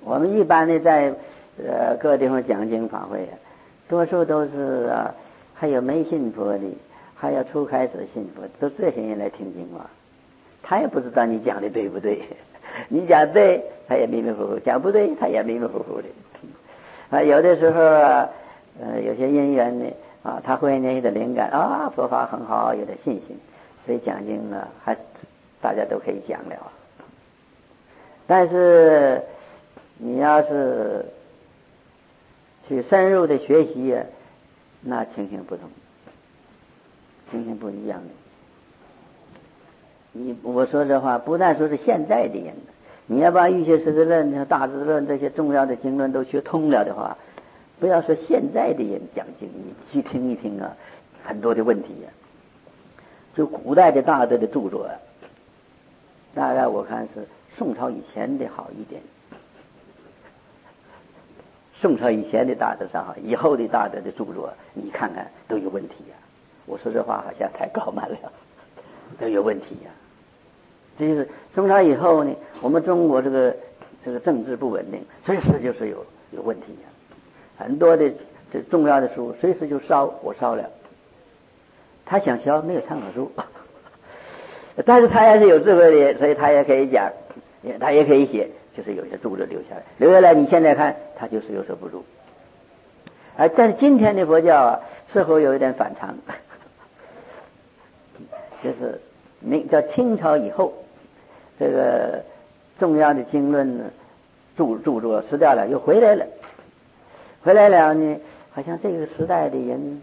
我们一般的在各地方讲经法会，多数都是还有没信佛的，还有初开始信佛，都这些人来听经嘛。他也不知道你讲的对不对，你讲对，他也迷迷糊糊；讲不对，他也迷迷糊糊的。有的时候有些因缘呢他会有点灵感佛法很好，有点信心，所以讲经还大家都可以讲了。但是你要是去深入的学习那情形不同，情形不一样的。我说这话不但说是现在的人，你要把《瑜伽师地论》《大智论》这些重要的经论都学通了的话，不要说现在的人讲经，你去听一听很多的问题就古代的大德的著作大概我看是宋朝以前的好一点，宋朝以前的大德上好，以后的大德的著作你看看都有问题我说这话好像太高慢了，都有问题这就是宋朝以后呢，我们中国这个政治不稳定，随时就是有问题很多的这重要的书随时就我烧了。他想烧没有参考书，但是他也是有智慧的，所以他也可以讲，他也可以写，就是有些著作留下来你现在看他就是有所不如。但是今天的佛教似乎有一点反常，就是叫清朝以后这个重要的经论著作失掉了，又回来了呢，好像这个时代的人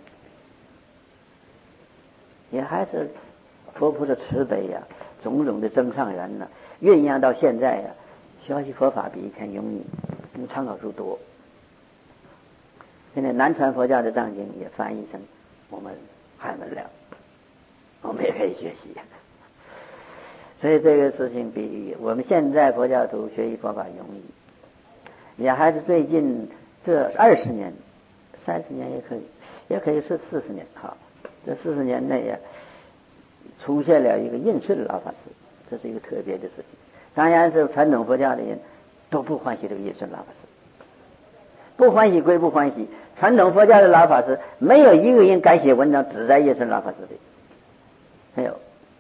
也还是佛菩萨慈悲种种的增上缘酝酿到现在学习佛法比以前容易，因为参考书多。现在南传佛教的藏经也翻译成我们汉文了，我们也可以学习。所以这个事情比我们现在佛教徒学习佛法容易，也还是最近这20年、30年也可以是40年这40年内出现了一个应顺老法师，这是一个特别的事情。当然是传统佛教的人都不欢喜这个应顺老法师，不欢喜归不欢喜，传统佛教的老法师没有一个人敢写文章指摘应顺老法师的，没有。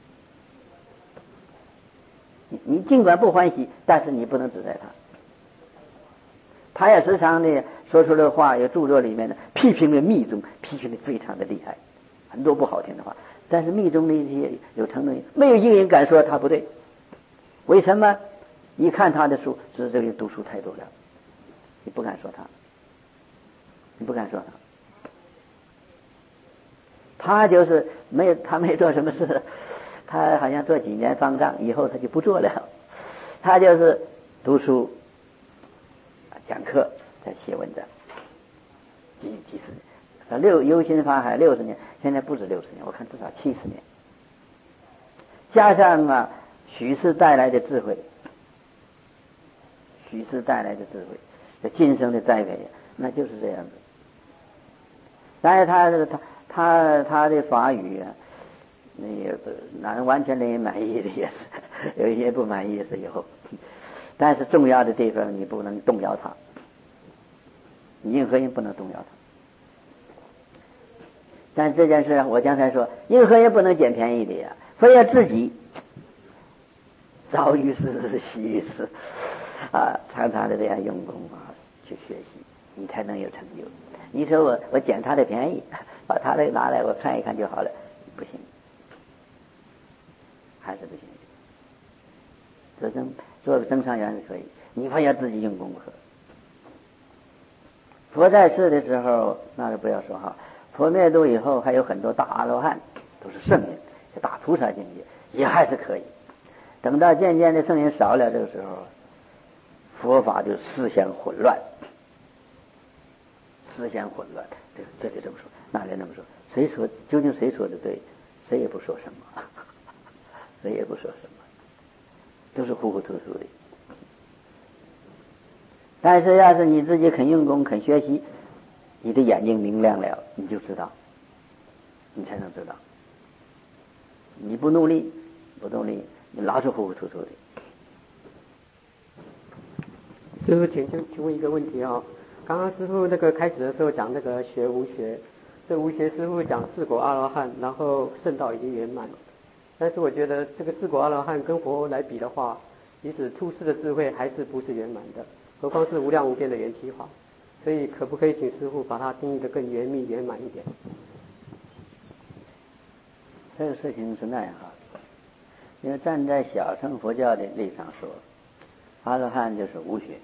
你尽管不欢喜，但是你不能指摘他。他也时常的说出的话，有著作里面批评的密宗，批评的非常的厉害，很多不好听的话。但是密宗的一些有承认，没有一个人敢说他不对。为什么？一看他的书，只是这个人读书太多了，你不敢说他，他就是他没做什么事，他好像做几年方丈，以后他就不做了。他就是读书、讲课、在写文章，几十年。忧心法海60年，现在不止60年，我看至少70年。加上许氏带来的智慧，这今生的栽培，那就是这样子。但是他的法语那也完全令人满意的也是，有一些不满意的是有，但是重要的地方你不能动摇它，你任何人不能动摇它。但这件事我刚才说，任何人不能捡便宜的非要自己早于是习于是常常的这样用功去学习，你才能有成就。你说我捡他的便宜，把他的拿来我看一看就好了，不行，还是不行。做个增上缘是可以，你非要自己用功课。佛在世的时候那就不要说佛灭度以后还有很多大阿罗汉，都是圣人，大菩萨境界也还是可以。等到渐渐的圣人少了，这个时候佛法就思想混乱，这就这么说，那就那么说，究竟谁说的对，谁也不说什么，都是糊糊涂涂的。但是要是你自己肯用功肯学习，你的眼睛明亮了，你就知道，你才能知道。你不努力，你老是糊糊涂涂的。 师父，请问一个问题哦。刚刚师父那个开始的时候讲那个学无学，这无学师父讲四果阿罗汉，然后圣道已经圆满。但是我觉得这个四果阿罗汉跟佛来比的话，即使出世的智慧还是不是圆满的，何况是无量无边的缘起法。所以可不可以请师父把它定义得更圆密圆满一点？ 这个事情是那样哈，因为站在小乘佛教的立场说，阿罗汉就是无学。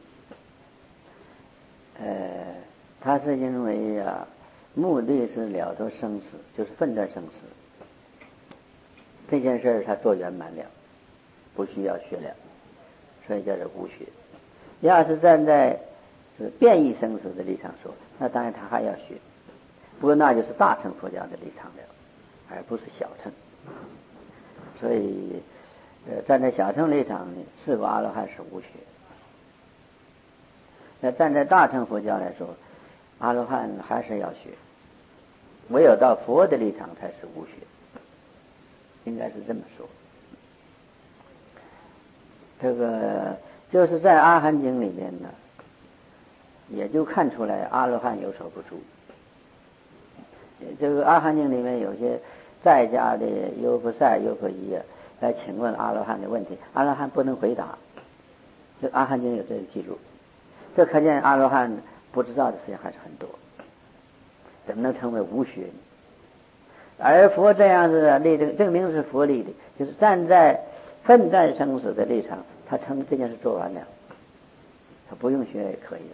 他是因为啊，目的是了脱生死，就是分断生死。这件事儿他做圆满了，不需要学了，所以叫做无学。要是站在变异生死的立场说，那当然他还要学，不过那就是大乘佛教的立场了，而不是小乘。所以站在小乘立场呢，四果阿罗汉是无学。那站在大乘佛教来说，阿罗汉还是要学，唯有到佛的立场才是无学，应该是这么说。这个就是在《阿含经》里面呢，也就看出来阿罗汉有所不足。这个《阿含经》里面有些在家的优婆塞、优婆夷来请问阿罗汉的问题，阿罗汉不能回答。这《阿含经》有这个记录，这可见阿罗汉不知道的事情还是很多，怎么能成为无学呢？而佛这样子立这个证明是佛立的，就是站在分断生死的立场，他成这件事做完了，他不用学也可以了，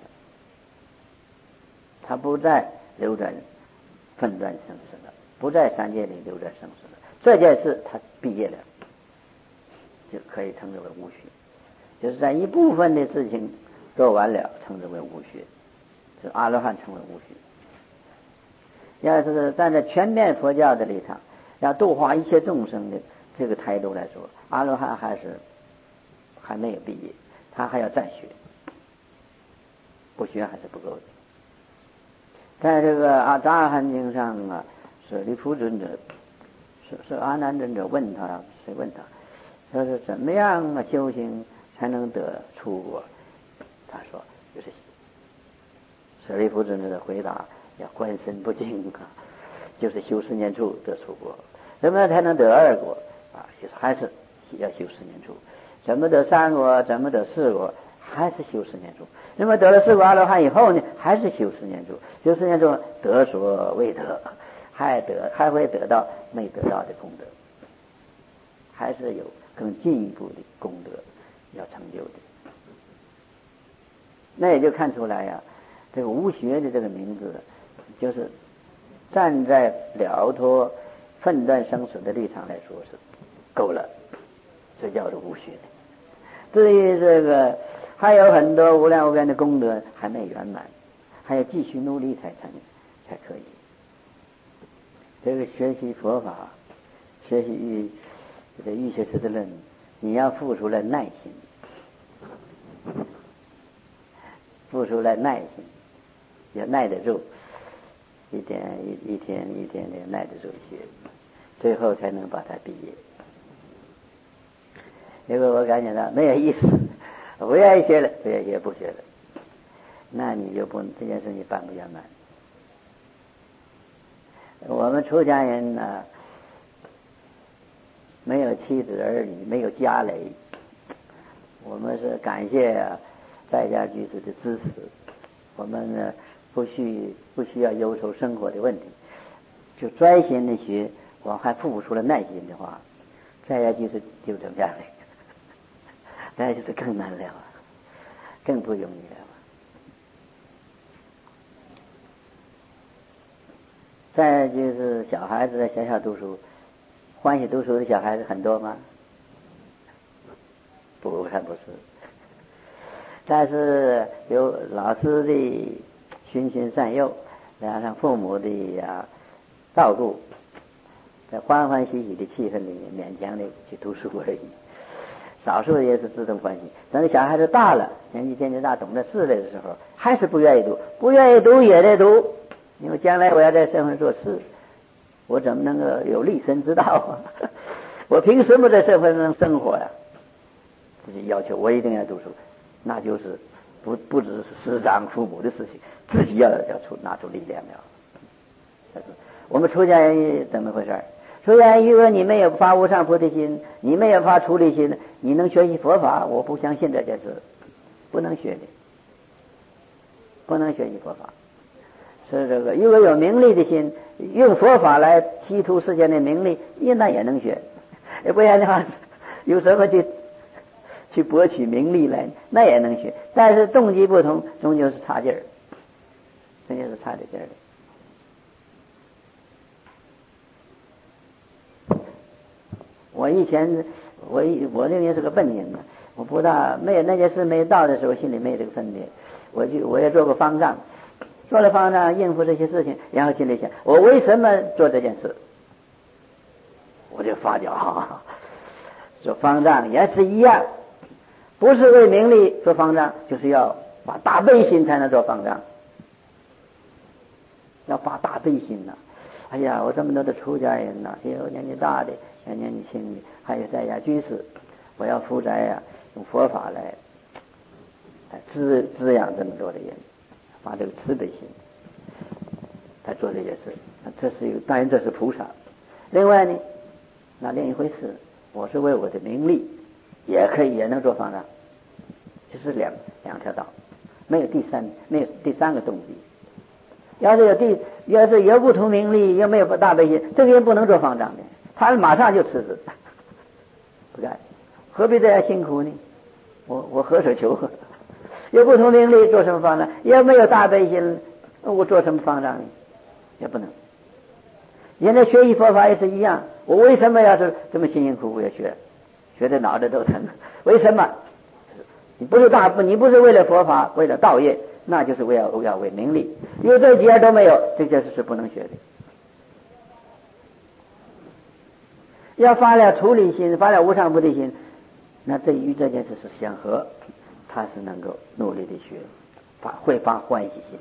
他不再流转分断生死了，不在三界里流转生死了，这件事他毕业了，就可以称之为无学，就是在一部分的事情做完了，称之为无学，就阿罗汉称为无学。要是站在全面佛教的立场，要度化一切众生的这个态度来说，阿罗汉还没有毕业，他还要再学，不学还是不够的。在这个阿达含经上啊，舍利弗尊者是阿难尊者问他，谁问他，说是怎么样修行才能得出国？他说就是舍利弗尊者的回答，要观身不净啊，就是修十年处得出国。怎么才能得二国啊？就是还是要修十年处。怎么得三国？怎么得四国？还是修十年处。那么得了四果阿罗汉以后呢，还是修十年处。修十年处得所未得，还会得到没得到的功德，还是有更进一步的功德要成就的。那也就看出来呀，这个无学的这个名字，就是站在了脱分断生死的立场来说是够了，这叫做无学。至于这个还有很多无量无边的功德还没圆满，还要继续努力才可以。这个学习佛法，学习这个欲学识的论，你要付出了耐心，付出了耐心，要耐得住，一天的耐得住学，最后才能把它毕业。如果我感觉到没有意思，不愿意学了，不愿意学不学了，那你就不这件事你办不圆满。我们出家人呢，没有妻子儿女，没有家累，我们是感谢在家居士的支持，我们呢不需要忧愁生活的问题，就专心的学，我还付出了耐心的话，在家居士就成家累，那就是更难了，更不容易了。再就是小孩子在学校读书，欢喜读书的小孩子很多吗？不，还不是。但是有老师的循循善诱，加上父母的照顾，在欢欢喜喜的气氛里面勉强的去读书而已。少数也是自动欢喜。等到小孩子大了，年纪渐渐大，懂得事理的时候，还是不愿意读，不愿意读也得读，因为将来我要在社会做事，我怎么能够有立身之道啊？我凭什么在社会上生活呀？这是要求我一定要读书，那就是不只是师长父母的事情，自己要拿出力量了。我们出家人怎么回事？出家人如果你没有发无上菩提心，你没有发出离心，你能学习佛法？我不相信这件事，不能学的，不能学习佛法。是这个，如果有名利的心，用佛法来提出世间的名利，那也能学。不然的话，有什么去博取名利来，那也能学。但是动机不同，终究是差劲儿，终究是差点劲儿的。我以前我那年是个笨人嘛，我不大没有那件事没到的时候，心里没有这个分别。我也做过方丈，做了方丈应付这些事情，然后心里想，我为什么做这件事？我就发觉做方丈也是一样，不是为名利做方丈，就是要发大悲心才能做方丈，要发大悲心呐。哎呀，我这么多的出家人呐，也有年纪大的，也有年纪轻的，还有在家居士，我要负责呀，用佛法来滋养这么多的人，发这个慈悲心，来做这件事。这是一个，当然这是菩萨。另外呢，那另一回事，我是为我的名利，也可以也能做方丈，就是两条道，没有第三个动机。要是有不图名利，又没有大悲心，这个人不能做方丈的，他马上就辞职，不干，何必这样辛苦呢？我何所求？有不图名利，做什么方丈？也没有大悲心，我做什么方丈呢？也不能。现在学习佛法也是一样，我为什么要是这么辛辛苦苦要学的脑袋都疼？为什么？你不是为了佛法，为了道业，那就是要为名利。因为这几样都没有，这件事是不能学的。要发了出离心，发了无上菩提心，那与这件事是相合，他是能够努力的学，会发欢喜心，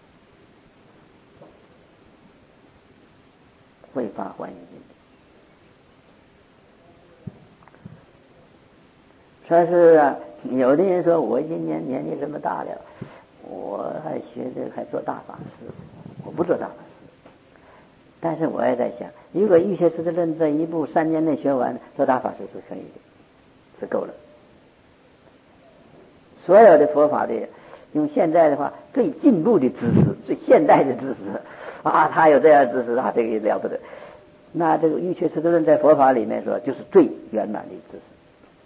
会发欢喜心。说是有的人说，我今年年纪这么大了，我还学这还做大法师，我不做大法师。但是我也在想，如果预学师的论这一部3年内学完，做大法师是可以的，是够了。所有的佛法的，用现在的话，最进步的知识，最现代的知识他有这样的知识，这个也了不得。那这个预学师的论在佛法里面说，就是最圆满的知识，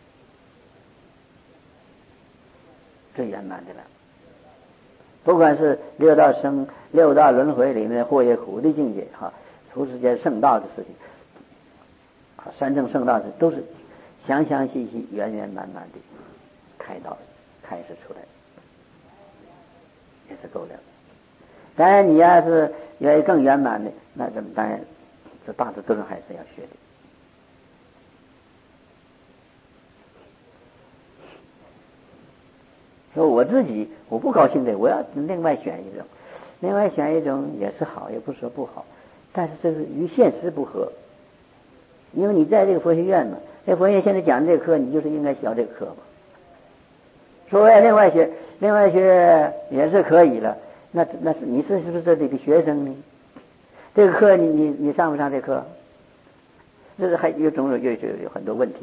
最圆满的了。不管是六道轮回里面或也苦的境界出世间圣道的事情三正圣道的都是详详细细圆圆满满的开示出来，也是够了。当然你要是有更圆满的，那当然这大智度论还是要学的。说我自己我不高兴的，我要另外选一种也是好，也不是说不好，但是这是与现实不合。因为你在这个佛学院嘛，这佛学院现在讲这个课，你就是应该学这个课嘛。说另外学也是可以了，那是你是不是这里的学生呢？这个课你上不上这课？这是还有很多问题。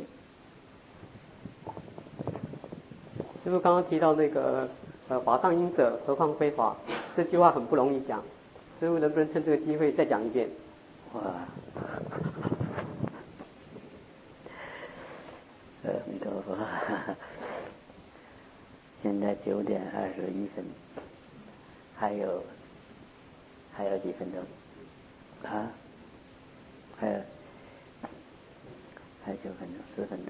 师父刚刚提到那个法上因者，何况非法，这句话很不容易讲。师父能不能趁这个机会再讲一遍？ 哇！弥陀佛！现在9点21分，还有几分钟啊？还有9分钟，10分钟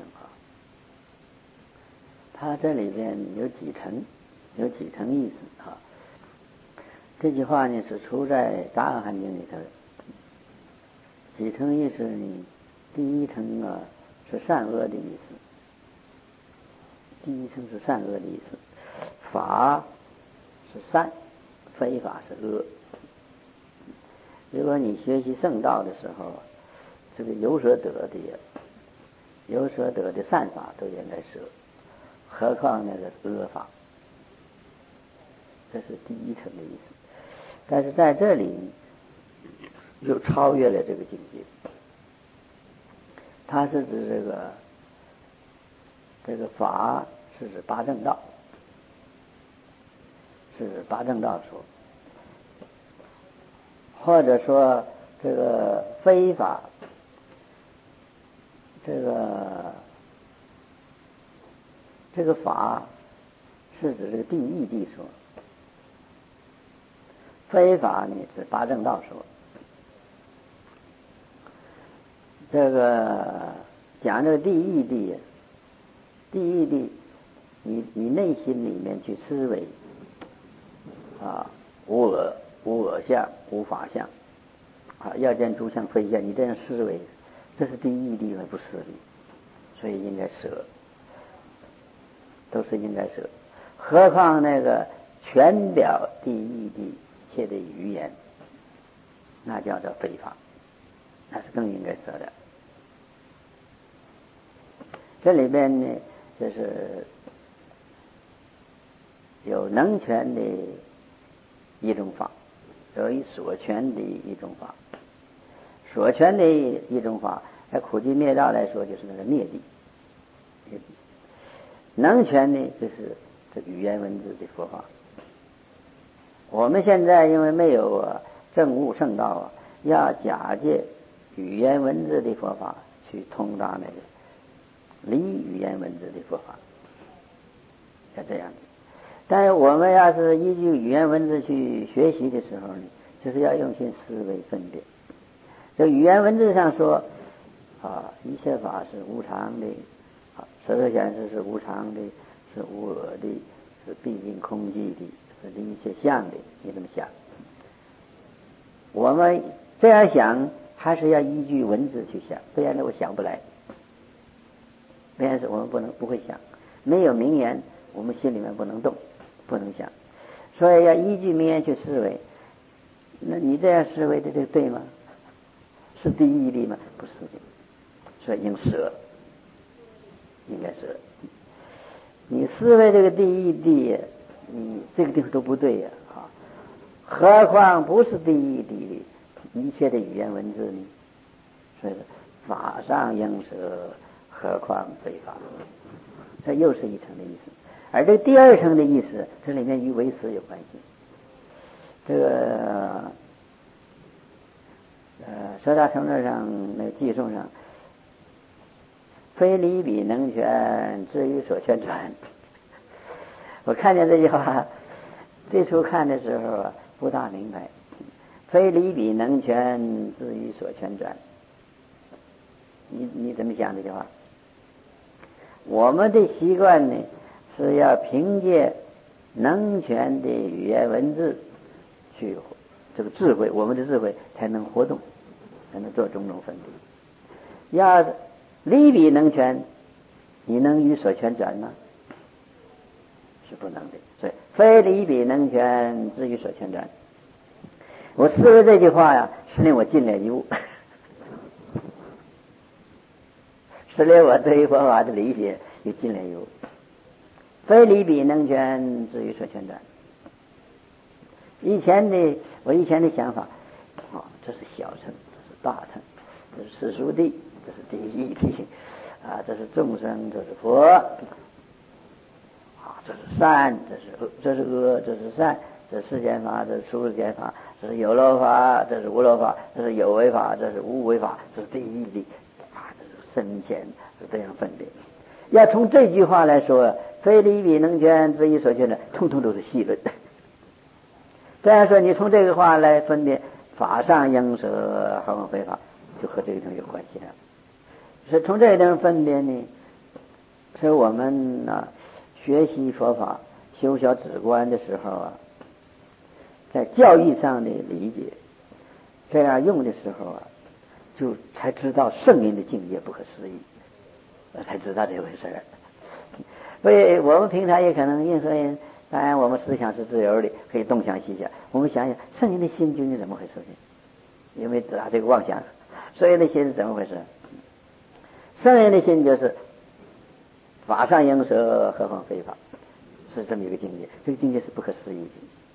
他这里边有几层意思这句话呢是出在《杂阿含经》里头的。几层意思呢？第一层是善恶的意思。第一层是善恶的意思，法是善，非法是恶。如果你学习圣道的时候，这个有所得的善法都应该舍，何况那个恶法。 这是第一层的意思。但是在这里又超越了这个境界，它是指这个法是指八正道，是指八正道说，或者说这个非法，这个法是指这个第一谛说，非法呢是八正道说。这个讲这个第一谛，你内心里面去思维啊，无我相，无法相啊，要见诸相非相，你这样思维，这是第一谛而不思理，所以应该舍，都是应该舍。何况那个全表第一谛一切的语言，那叫做非法，那是更应该舍的。这里边呢，就是有能全的一种法，有以所全的一种法。所全的一种法，在苦集灭道来说，就是那个灭谛。能全呢，就是这语言文字的佛法。我们现在因为没有证悟圣道啊，要假借语言文字的佛法去通达那个离语言文字的佛法，要这样的。但是我们要是依据语言文字去学习的时候呢，就是要用心思维分辨。这语言文字上说啊，一切法是无常的，啊，色受想行识是无常的，是无我的，是毕竟空寂的，是离一切相的，你这么想。我们这样想，还是要依据文字去想，不然呢我想不来。不然是我们不会想，没有名言，我们心里面不能动，不能想，所以要依据名言去思维。那你这样思维的这个对吗？是第一谛吗？不是的，所以应舍，应该舍。你思维这个第一谛，你这个地方都不对呀啊！何况不是第一谛的一切的语言文字呢？所以法上应舍，何况非法？这又是一层的意思。而这第二层的意思，这里面与唯识有关系。这个十大成论上那个记诵上，非离彼能全，至于所全传。我看见这句话，最初看的时候啊，不大明白。非离彼能全，至于所全传。你怎么想这句话？我们的习惯呢，是要凭借能全的语言文字去这个智慧，我们的智慧才能活动，才能做种种分别。要离彼能全，你能与所全转吗？是不能的。所以非离彼能全，至于所全转。我思维这句话呀，是令我进了一悟，是令我对于佛法的理解又进了一步。非离彼能全，至于所全转。我以前的想法，这是小乘，这是大乘，这是世俗谛，这是第一谛，啊，这是众生，这是佛，啊，这是善，这是恶，这是善，这是世间法，这是出世间法，这是有漏法，这是无漏法，这是有为法，这是无为法，这是第一谛，啊，这是深浅是这样分别。要从这句话来说，非离彼能全，至于所全的，通通都是细论。这样说，你从这个话来分别法上应舍，何况非法，就和这个地方有关系了。是从这个地方分别呢，是我们学习佛法、修小止观的时候啊，在教义上的理解，这样用的时候啊，就才知道圣人的境界不可思议，才知道这回事儿。所以我们平常也可能任何人，当然我们思想是自由的，可以东想西想。我们想想圣人的心究竟怎么回事呢？因为打这个妄想，圣人的心是怎么回事？圣人的心就是法上应舍，何况非法，是这么一个境界。这个境界是不可思议的。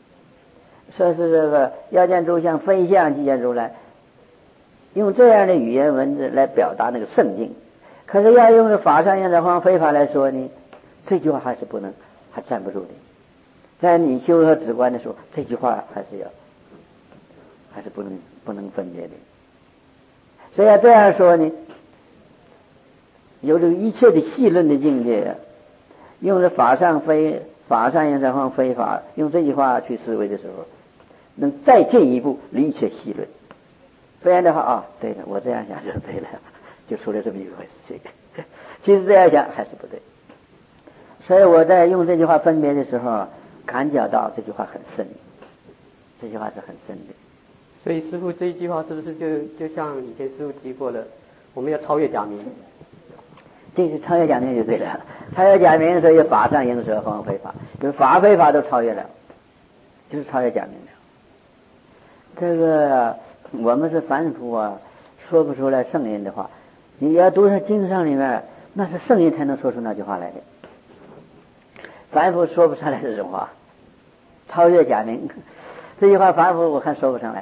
说是这个要见诸相非相即见如来，用这样的语言文字来表达那个圣境。可是要用法上现在方非法来说呢，这句话还是不能，还站不住的。在你修和止观的时候，这句话还是不能分别的。所以要这样说呢，有这个一切的细论的境界，用这法上现在方非法，用这句话去思维的时候，能再进一步理却细论。不然的话啊，对了，我这样想就对了，就出了这么一回事情。其实这样想还是不对。所以我在用这句话分别的时候，感觉到这句话很深，这句话是很深的。 所以师父这一句话是不是就像以前师父提过的，我们要超越假名？ 这是超越假名就对了。超越假名的时候，法上应舍方非法，就是法非法都超越了，就是超越假名了。这个我们是凡夫啊，说不出来圣人的话。你要读上经上里面，那是圣人才能说出那句话来的。凡夫说不上来这种话，超越假名这句话，凡夫我看说不上来。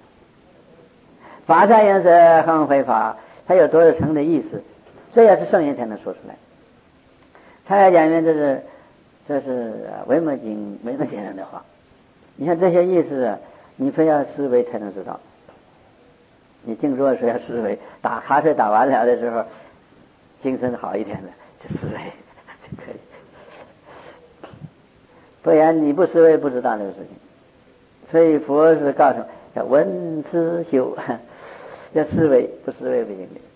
法上应舍方非法，它有多少层的意思？这也是圣人才能说出来。超越假名这是维摩经维摩先生的话。你看这些意思，你非要思维才能知道。你静坐时要思维，打瞌睡打完了的时候，精神好一点了，就思维就可以。不然你不思维不知道这个事情。所以佛是告诉要闻思修，要思维，不思维不行的。